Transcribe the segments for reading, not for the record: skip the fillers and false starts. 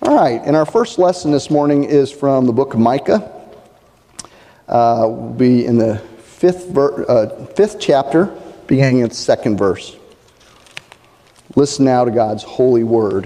All right, and our first lesson this morning is from the book of Micah. We'll be in the fifth chapter, beginning at the second verse. Listen now to God's holy word.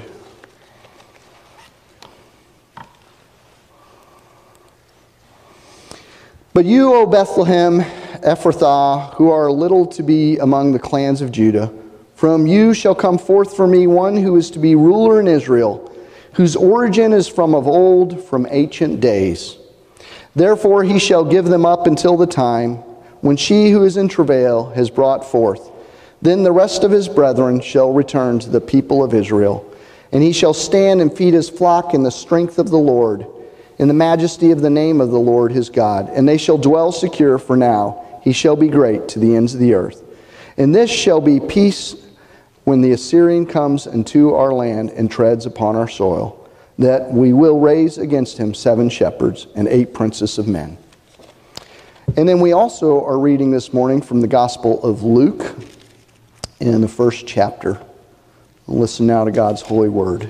But you, O Bethlehem, Ephrathah, who are little to be among the clans of Judah, from you shall come forth for me one who is to be ruler in Israel, whose origin is from of old, from ancient days. Therefore he shall give them up until the time when she who is in travail has brought forth. Then the rest of his brethren shall return to the people of Israel, and he shall stand and feed his flock in the strength of the Lord, in the majesty of the name of the Lord his God. And they shall dwell secure, for now he shall be great to the ends of the earth. And this shall be peace when the Assyrian comes into our land and treads upon our soil, that we will raise against him 7 shepherds and 8 princes of men. And then we also are reading this morning from the Gospel of Luke in the first chapter. Listen now to God's holy word.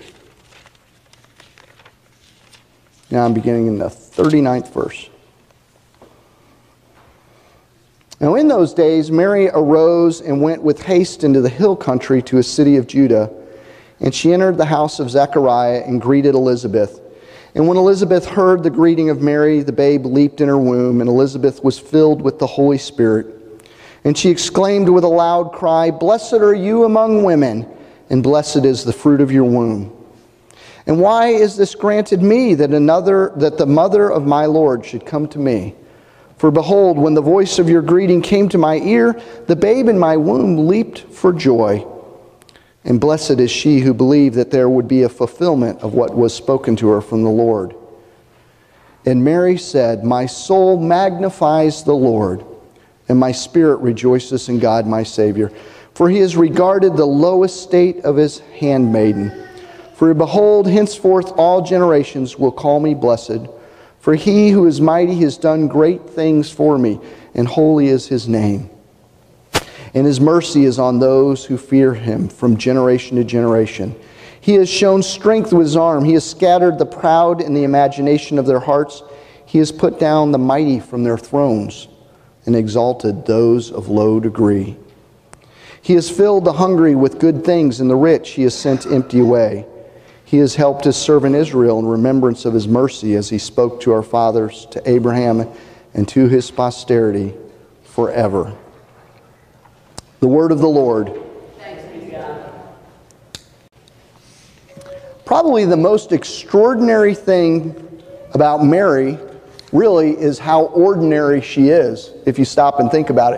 Now I'm beginning in the 39th verse. Now in those days Mary arose and went with haste into the hill country to a city of Judah, and she entered the house of Zechariah and greeted Elizabeth. And when Elizabeth heard the greeting of Mary, the babe leaped in her womb, and Elizabeth was filled with the Holy Spirit. And she exclaimed with a loud cry, "Blessed are you among women, and blessed is the fruit of your womb. And why is this granted me, that the mother of my Lord should come to me? For behold, when the voice of your greeting came to my ear, the babe in my womb leaped for joy. And blessed is she who believed that there would be a fulfillment of what was spoken to her from the Lord." And Mary said, "My soul magnifies the Lord, and my spirit rejoices in God my Savior. For he has regarded the low estate of his handmaiden. For behold, henceforth all generations will call me blessed. For he who is mighty has done great things for me, and holy is his name. And his mercy is on those who fear him from generation to generation. He has shown strength with his arm. He has scattered the proud in the imagination of their hearts. He has put down the mighty from their thrones and exalted those of low degree. He has filled the hungry with good things, and the rich he has sent empty away. He has helped his servant Israel in remembrance of his mercy, as he spoke to our fathers, to Abraham, and to his posterity forever." The word of the Lord. Thanks be to God. Probably the most extraordinary thing about Mary really is how ordinary she is, if you stop and think about it.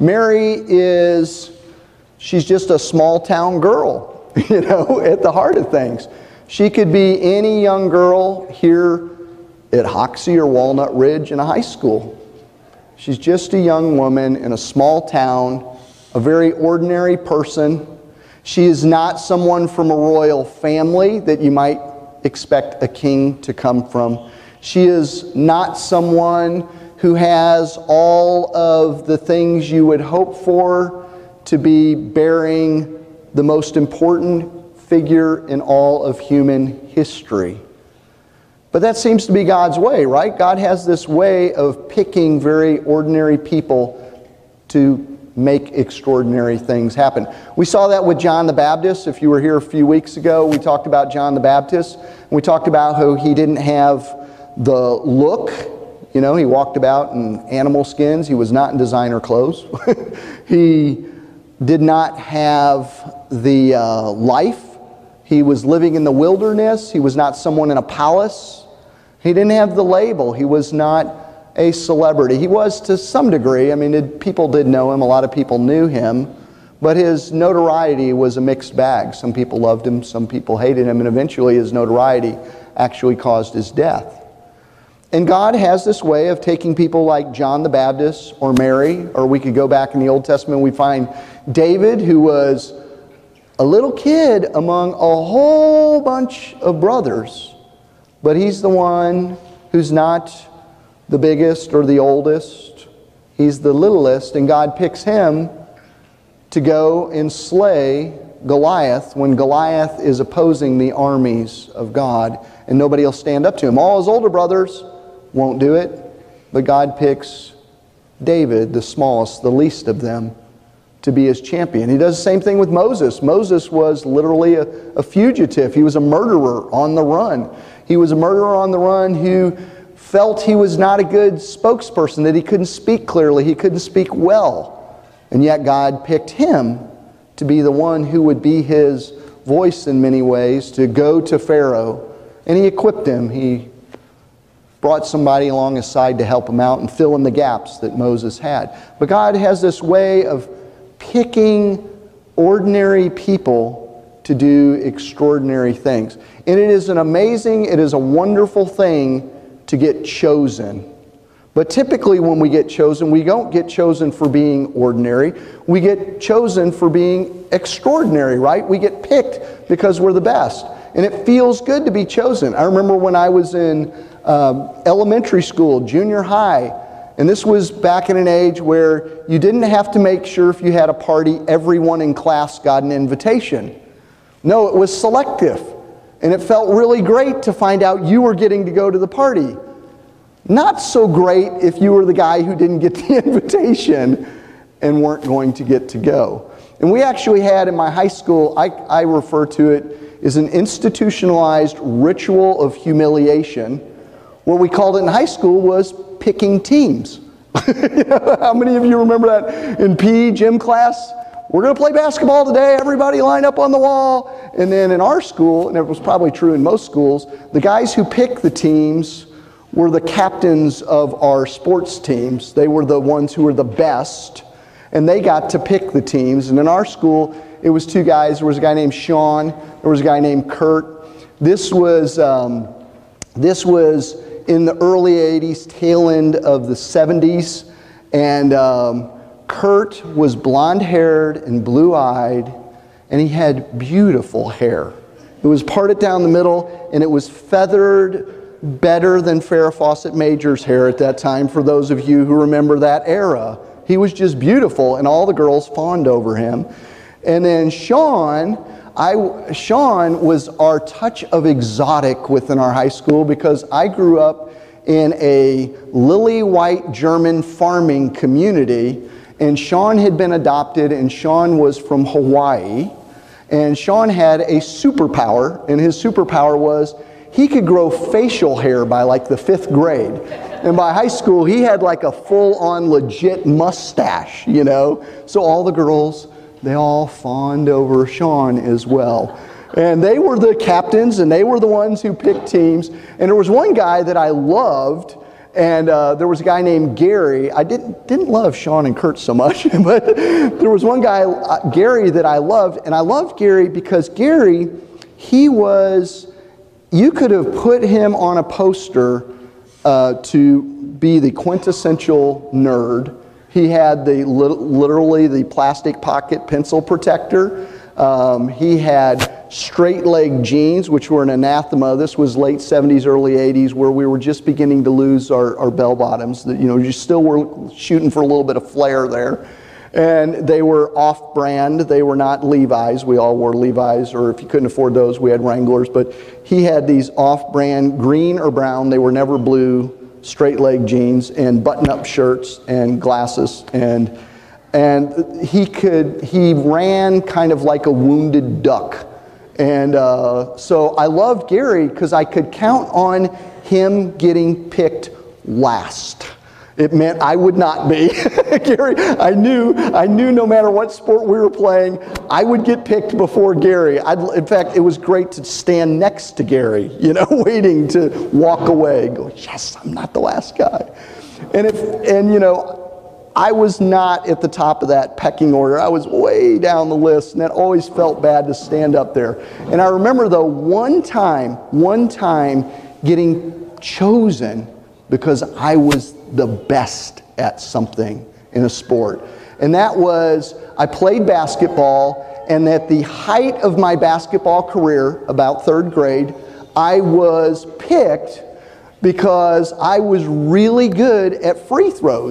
She's just a small town girl, at the heart of things. She could be any young girl here at Hoxie or Walnut Ridge in a high school. She's just a young woman in a small town, a very ordinary person. She is not someone from a royal family that you might expect a king to come from. She is not someone who has all of the things you would hope for to be bearing the most important figure in all of human history. But that seems to be God's way, right? God has this way of picking very ordinary people to make extraordinary things happen. We saw that with John the Baptist. If you were here a few weeks ago, we talked about John the Baptist. We talked about how he didn't have the look. He walked about in animal skins. He was not in designer clothes. He did not have the life. He was living in the wilderness. He was not someone in a palace. He didn't have the label. He was not a celebrity. He was to some degree. People did know him. A lot of people knew him. But his notoriety was a mixed bag. Some people loved him. Some people hated him. And eventually his notoriety actually caused his death. And God has this way of taking people like John the Baptist or Mary, or we could go back in the Old Testament, we find David, who was a little kid among a whole bunch of brothers, but he's the one who's not the biggest or the oldest. He's the littlest, and God picks him to go and slay Goliath when Goliath is opposing the armies of God and nobody will stand up to him. All his older brothers won't do it, but God picks David, the smallest, the least of them, to be his champion. He does the same thing with Moses. Moses was literally a fugitive. He was a murderer on the run. He was a murderer on the run who felt he was not a good spokesperson, that he couldn't speak clearly, he couldn't speak well. And yet God picked him to be the one who would be his voice in many ways, to go to Pharaoh. And he equipped him. He brought somebody along his side to help him out and fill in the gaps that Moses had. But God has this way of picking ordinary people to do extraordinary things. And it is an amazing, it is a wonderful thing to get chosen. But typically when we get chosen, we don't get chosen for being ordinary. We get chosen for being extraordinary, right? We get picked because we're the best. And it feels good to be chosen. I remember when I was in elementary school, junior high, and this was back in an age where you didn't have to make sure if you had a party, everyone in class got an invitation. No, it was selective. And it felt really great to find out you were getting to go to the party. Not so great if you were the guy who didn't get the invitation and weren't going to get to go. And we actually had in my high school, I refer to it as an institutionalized ritual of humiliation. What we called it in high school was picking teams. How many of you remember that in PE gym class? We're going to play basketball today. Everybody line up on the wall. And then in our school, and it was probably true in most schools, the guys who picked the teams were the captains of our sports teams. They were the ones who were the best, and they got to pick the teams. And in our school, it was two guys. There was a guy named Sean. There was a guy named Kurt. This was in the early 80s, tail end of the 70s. And Kurt was blonde-haired and blue-eyed, and he had beautiful hair. It was parted down the middle, and it was feathered better than Farrah Fawcett Major's hair at that time, for those of you who remember that era. He was just beautiful, and all the girls fawned over him. And then Sean was our touch of exotic within our high school, because I grew up in a lily-white German farming community, and Sean had been adopted, and Sean was from Hawaii. And Sean had a superpower, and his superpower was he could grow facial hair by like the 5th grade. And by high school, he had like a full-on legit mustache, you know. So all the girls, they all fawned over Sean as well. And they were the captains, and they were the ones who picked teams. And there was one guy that I loved, and there was a guy named Gary. I didn't love Sean and Kurt so much, but there was one guy, Gary, that I loved. And I loved Gary because Gary, he was, you could have put him on a poster to be the quintessential nerd. He had literally the plastic pocket pencil protector. He had straight leg jeans, which were an anathema. This was late 70s, early 80s, where we were just beginning to lose our bell bottoms. You know, you still were shooting for a little bit of flair there. And they were off-brand. They were not Levi's. We all wore Levi's, or if you couldn't afford those, we had Wranglers. But he had these off-brand, green or brown, they were never blue, straight leg jeans, and button-up shirts and glasses. And he ran kind of like a wounded duck. And so I loved Gary because I could count on him getting picked last. It meant I would not be. Gary, I knew no matter what sport we were playing, I would get picked before Gary. In fact, it was great to stand next to Gary, you know, waiting to walk away. Go, yes, I'm not the last guy. And you know, I was not at the top of that pecking order. I was way down the list, and that always felt bad to stand up there. And I remember though, one time getting chosen because I was the best at something in a sport. And that was, I played basketball, and at the height of my basketball career, about 3rd grade, I was picked because I was really good at free throws.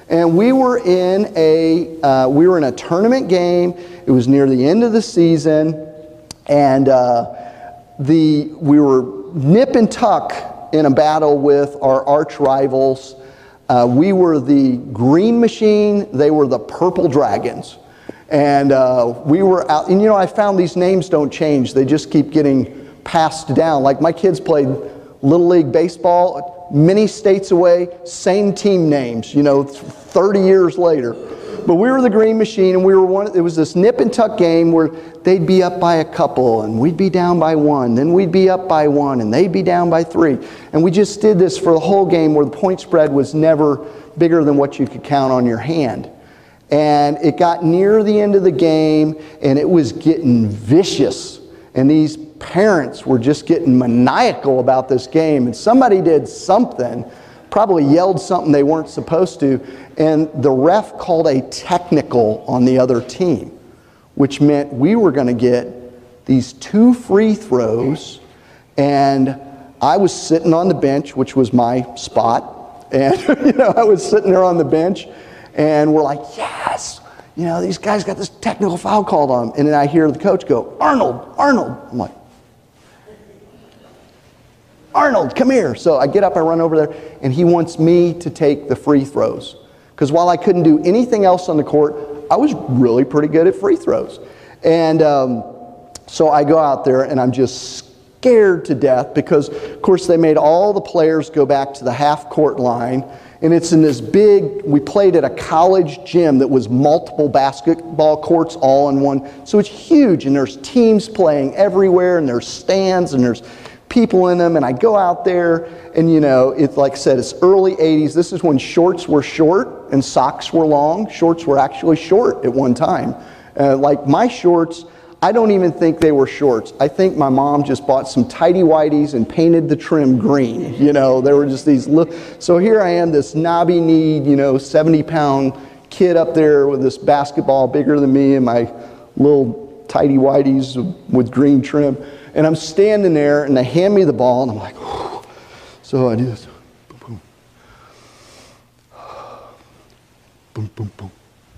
And we were in a tournament game. It was near the end of the season, and we were nip and tuck in a battle with our arch rivals. We were the Green Machine. They were the Purple Dragons. And we were out, and I found these names don't change. They just keep getting passed down. Like my kids played Little League Baseball, many states away, same team names, 30 years later. But we were the Green Machine, and it was this nip and tuck game where they'd be up by a couple, and we'd be down by one, then we'd be up by one, and they'd be down by three. And we just did this for the whole game where the point spread was never bigger than what you could count on your hand. And it got near the end of the game, and it was getting vicious. And these parents were just getting maniacal about this game. And somebody did something, probably yelled something they weren't supposed to, and the ref called a technical on the other team, which meant we were going to get these 2 free throws. And I was sitting on the bench, which was my spot. And, I was sitting there on the bench. And we're like, yes, these guys got this technical foul called on them. And then I hear the coach go, Arnold. I'm like, Arnold, come here. So I get up, I run over there, and he wants me to take the free throws. Because while I couldn't do anything else on the court, I was really pretty good at free throws. And so I go out there, and I'm just scared to death because, of course, they made all the players go back to the half-court line. And it's in this we played at a college gym that was multiple basketball courts all in one. So it's huge, and there's teams playing everywhere, and there's stands, and there's people in them. And I go out there, and it's like I said, it's early 80s. This is when shorts were short and socks were long. Shorts were actually short at one time. Like my shorts, I don't even think they were shorts. I think my mom just bought some tighty-whities and painted the trim green. They were just these so here I am, this knobby-kneed, 70-pound kid up there with this basketball bigger than me and my little tighty-whities with green trim. And I'm standing there, and they hand me the ball, and I'm like, whew. So I do this. Boom, boom. Boom, boom, boom.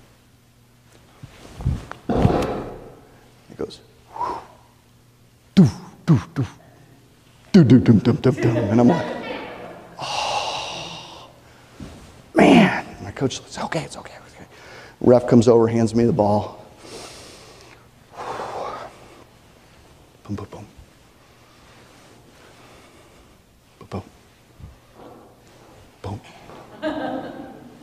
It goes, doo, doo, doo, doo, doo, doo, doo, doo, doo. And I'm like, oh, man. My coach says, it's okay. Ref comes over, hands me the ball. Boom, boom, boom. Boom, boom. Boom.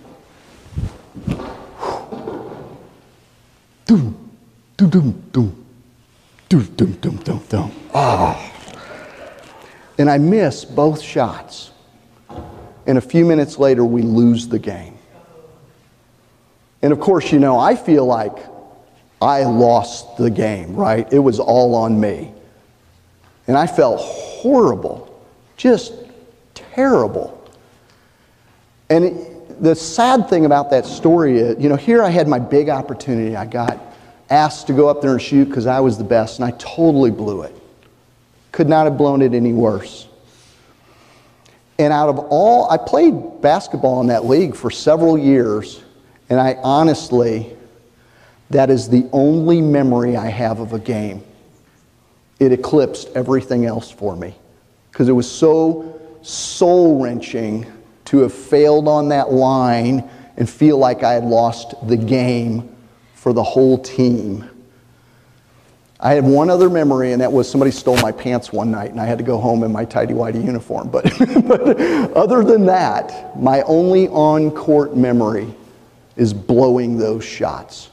Doom, doom, doom, doom. Doom, doom, doom, doom, doom. Oh. And I miss both shots. And a few minutes later, we lose the game. And of course, I feel like I lost the game, right? It was all on me. And I felt horrible, just terrible. And the sad thing about that story is, here I had my big opportunity. I got asked to go up there and shoot because I was the best, and I totally blew it. Could not have blown it any worse. And I played basketball in that league for several years, and I honestly, that is the only memory I have of a game. It eclipsed everything else for me because it was so soul-wrenching to have failed on that line and feel like I had lost the game for the whole team. I had one other memory, and that was somebody stole my pants one night, and I had to go home in my tighty-whitey uniform. But other than that, my only on-court memory is blowing those shots.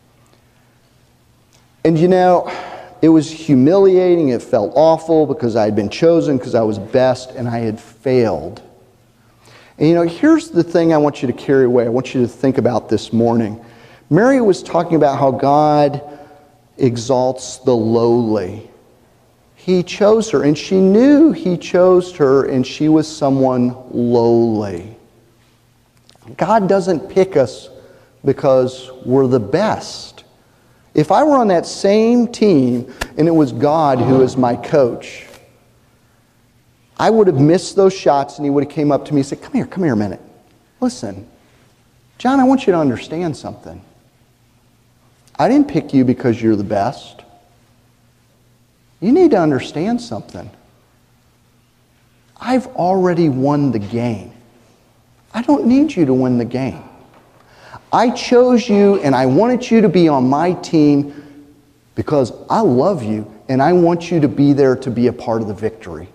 And it was humiliating. It felt awful because I had been chosen because I was best, and I had failed. And here's the thing I want you to carry away. I want you to think about this morning. Mary was talking about how God exalts the lowly. He chose her, and she knew He chose her, and she was someone lowly. God doesn't pick us because we're the best. If I were on that same team and it was God who is my coach, I would have missed those shots, and He would have came up to me and said, come here a minute. Listen, John, I want you to understand something. I didn't pick you because you're the best. You need to understand something. I've already won the game. I don't need you to win the game. I chose you and I wanted you to be on my team because I love you and I want you to be there to be a part of the victory.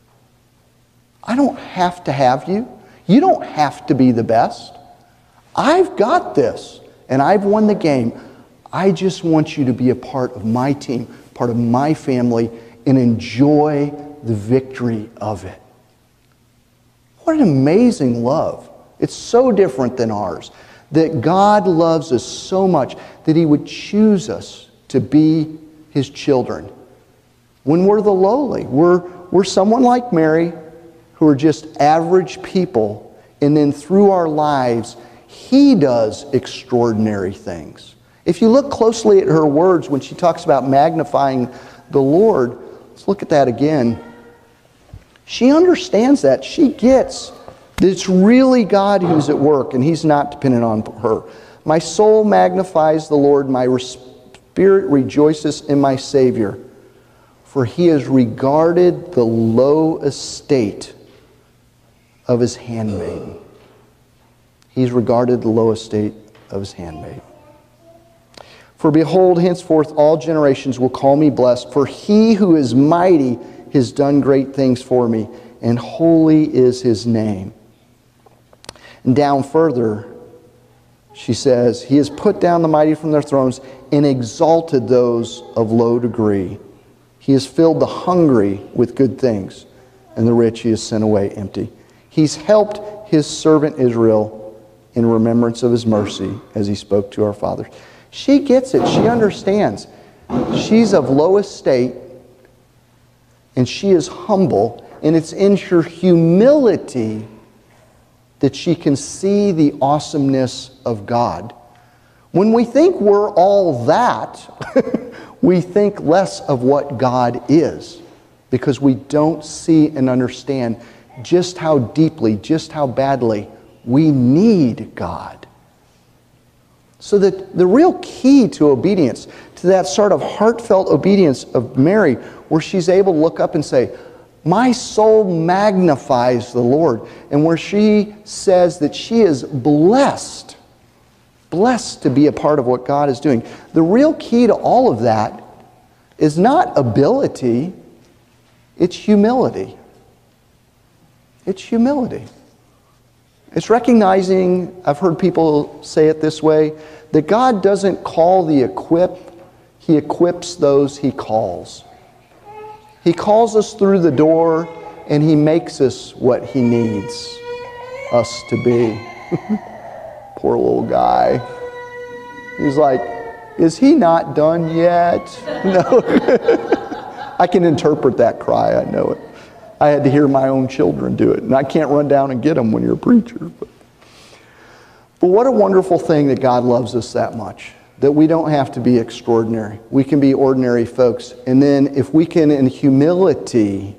I don't have to have you. You don't have to be the best. I've got this and I've won the game. I just want you to be a part of my team, part of my family, and enjoy the victory of it. What an amazing love. It's so different than ours. That God loves us so much that He would choose us to be His children. When we're the lowly, we're someone like Mary who are just average people, and then through our lives, He does extraordinary things. If you look closely at her words when she talks about magnifying the Lord, let's look at that again. She understands that. She gets that it's really God who's at work and He's not dependent on her. My soul magnifies the Lord. My spirit rejoices in my Savior. For He has regarded the low estate of His handmaiden. He's regarded the low estate of His handmaiden. For behold, henceforth all generations will call me blessed. For He who is mighty has done great things for me, and holy is His name. And down further, she says, He has put down the mighty from their thrones and exalted those of low degree. He has filled the hungry with good things, and the rich He has sent away empty. He's helped His servant Israel in remembrance of His mercy as He spoke to our fathers. She gets it. She understands. She's of low estate, and she is humble, and it's in her humility that she can see the awesomeness of God. When we think we're all that, we think less of what God is, because we don't see and understand just how deeply, just how badly we need God. So that the real key to obedience, to that sort of heartfelt obedience of Mary, where she's able to look up and say, my soul magnifies the Lord. And where she says that she is blessed to be a part of what God is doing. The real key to all of that is not ability, it's humility. It's humility. It's recognizing, I've heard people say it this way, that God doesn't call the equipped, He equips those He calls. He calls us through the door and He makes us what He needs us to be. Poor little guy. He's like, is he not done yet? No. I can interpret that cry, I know it. I had to hear my own children do it, and I can't run down and get them when you're a preacher. But what a wonderful thing that God loves us that much, that we don't have to be extraordinary. We can be ordinary folks. And then if we can, in humility,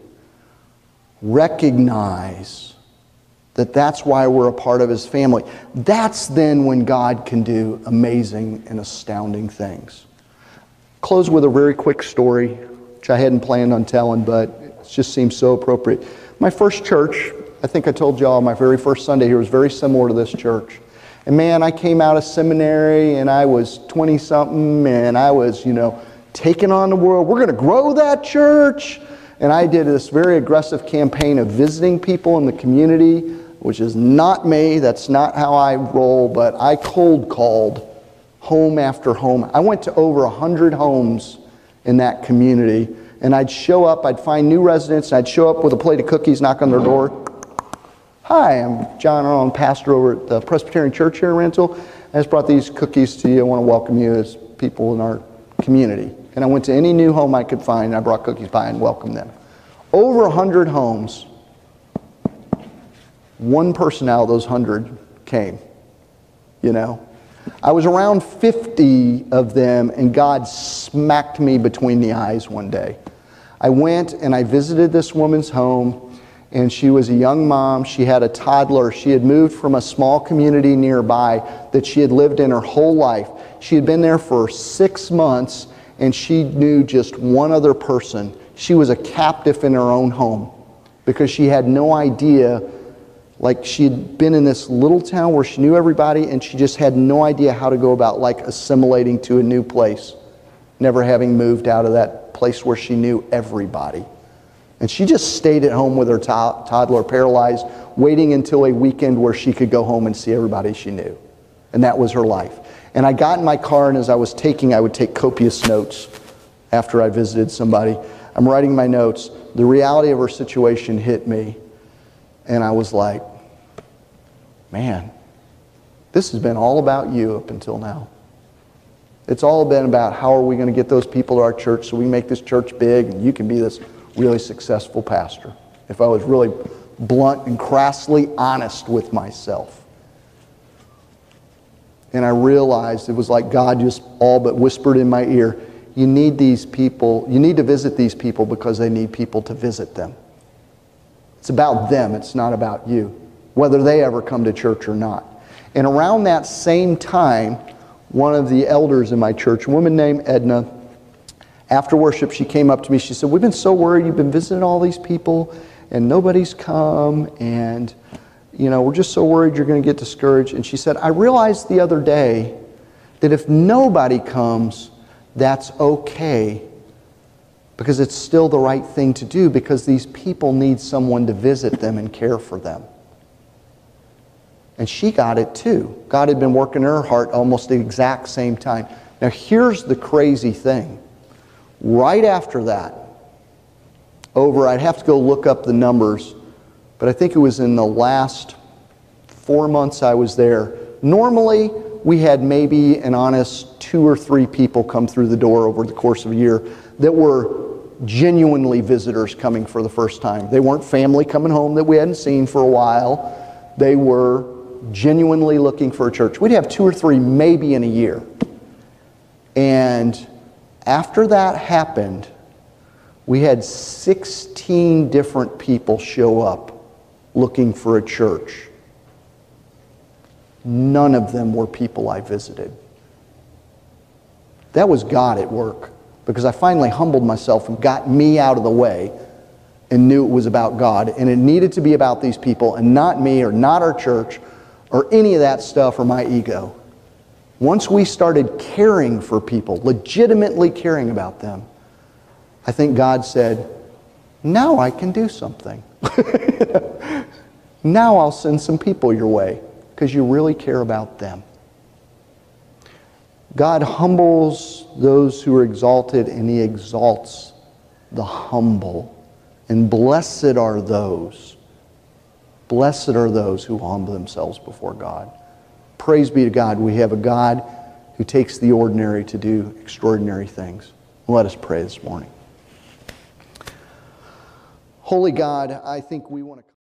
recognize that that's why we're a part of His family, that's then when God can do amazing and astounding things. Close with a very quick story, which I hadn't planned on telling, but it just seems so appropriate. My first church, I think I told y'all, my very first Sunday here was very similar to this church. And man, I came out of seminary and I was 20-something and I was, taking on the world. We're going to grow that church. And I did this very aggressive campaign of visiting people in the community, which is not me. That's not how I roll, but I cold called home after home. I went to over 100 homes in that community. And I'd show up, I'd find new residents, and I'd show up with a plate of cookies, knock on their door. Hi, I'm John Arnold, pastor over at the Presbyterian Church here in Rental. I just brought these cookies to you. I want to welcome you as people in our community. And I went to any new home I could find, and I brought cookies by and welcomed them. Over 100 homes, one person out of those 100 came, I was around 50 of them, and God smacked me between the eyes one day. I went and I visited this woman's home, And she was a young mom. She had a toddler. She had moved from a small community nearby that she had lived in her whole life. She had been there for 6 months, and she knew just one other person. She was a captive in her own home because she had no idea. Like, she had been in this little town where she knew everybody, and she just had no idea how to go about like assimilating to a new place, never having moved out of that place where she knew everybody. And she just stayed at home with her toddler paralyzed, waiting until a weekend where she could go home and see everybody she knew. And that was her life. And I got in my car, and as I would take copious notes after I visited somebody. I'm writing my notes. The reality of her situation hit me. And I was like, man, this has been all about you up until now. It's all been about how are we going to get those people to our church so we make this church big and you can be this really successful pastor. If I was really blunt and crassly honest with myself. And I realized it was like God just all but whispered in my ear, you need these people, you need to visit these people because they need people to visit them. It's about them, it's not about you, whether they ever come to church or not. And around that same time, one of the elders in my church, a woman named Edna, after worship, she came up to me. She said, we've been so worried. You've been visiting all these people and nobody's come. And, you know, we're just so worried you're going to get discouraged. And she said, I realized the other day that if nobody comes, that's okay. Because it's still the right thing to do because these people need someone to visit them and care for them. And she got it too. God had been working in her heart almost the exact same time. Now here's the crazy thing. Right after that, I'd have to go look up the numbers, but I think it was in the last 4 months I was there. Normally, we had maybe an honest 2 or 3 people come through the door over the course of a year that were genuinely visitors coming for the first time. They weren't family coming home that we hadn't seen for a while. They were genuinely looking for a church. We'd have 2 or 3 maybe in a year. And after that happened, we had 16 different people show up looking for a church. None of them were people I visited. That was God at work, because I finally humbled myself and got me out of the way and knew it was about God, and it needed to be about these people and not me or not our church or any of that stuff or my ego. Once we started caring for people, legitimately caring about them, I think God said, now I can do something. Now I'll send some people your way because you really care about them. God humbles those who are exalted, and He exalts the humble. And blessed are those who humble themselves before God. Praise be to God. We have a God who takes the ordinary to do extraordinary things. Let us pray this morning. Holy God, I think we want to